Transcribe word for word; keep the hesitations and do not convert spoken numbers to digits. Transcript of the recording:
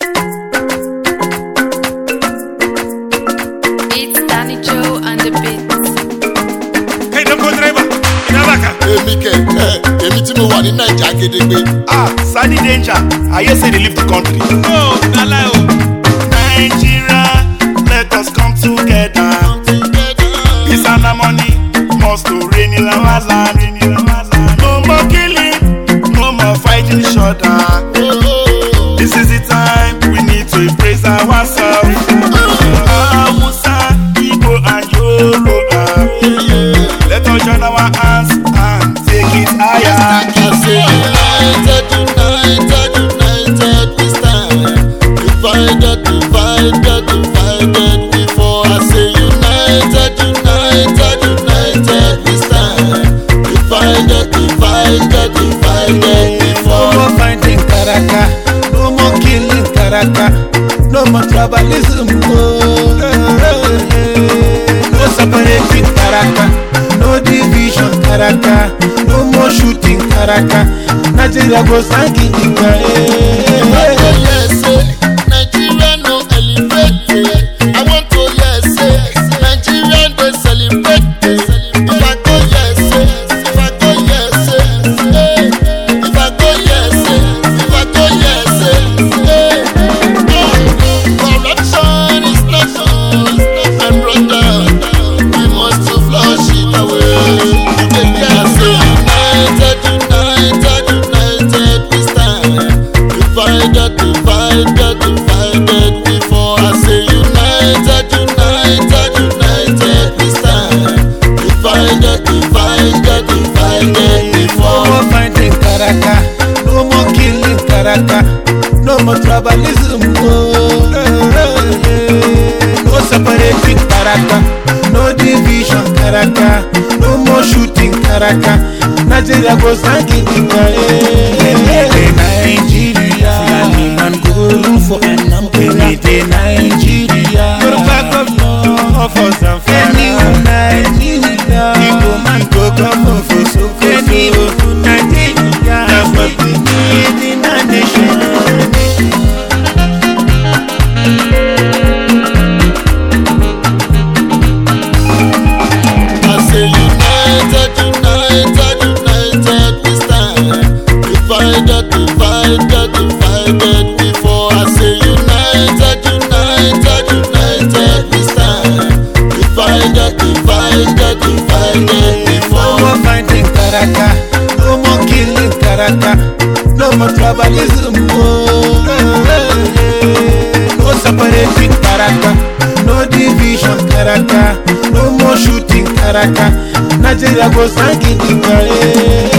It's Danny Joe and the Beats. Hey, don't go driver. In Abaka. Hey, Mike, eh, èmi tí mo wà ní Naija gedegbe. Ah, Sani Danger. I hear say they leave the country. No, na lie o. Nigeria, let us come together. Peace and harmony must to reign in our land. No more killing, no more fighting each other. This is the time we need to embrace ourselves. Hausa, Igbo and Yoruba. Let us join our hands and take it higher. I say united, united, united we stand. Divided, divided, divided we fall. I say united, united, united we stand. Divided, divided, divided we fall. No more fighting Karaka, no more killing Karaka, no more tribalism. Oh, no separating Karaka, no division Karaka, no more shooting Karaka. Nigeria goes thanking Ika. Yes, Nigeria no elevate. I want to yes, Nigeria they celebrate. If I go yes, if I go yes, if I go yes, if I go yes, corruption is not good, and brother, we must to flush it away. I say united, united, united we stand. Divided, divided, divided we fall. I say united, united, united we stand. Divided, divided, divided we No fall. more fighting Karaka, no more killing Karaka, no more tribalism. Oh, no separating Karaka, no division Karaka, no more shooting Karaka. Nigeria goes thanking Ika. Nigeria, Fulani man go look for an umbrella. Nigeria, Yoruba governor for some family. Nigeria, Igbo man go come for so for so. Nigeria, that's what we need in a nation. I say united, united, united we stand. Divided, divided, divided we fall. I say united, united, united we stand. Divided, divided, divided we No fall. more fighting Karaka, no more killing Karaka, no more tribalism. Oh, no separating Karaka, no division Karaka, no more shooting Karaka. Nigeria goes thanking Ika.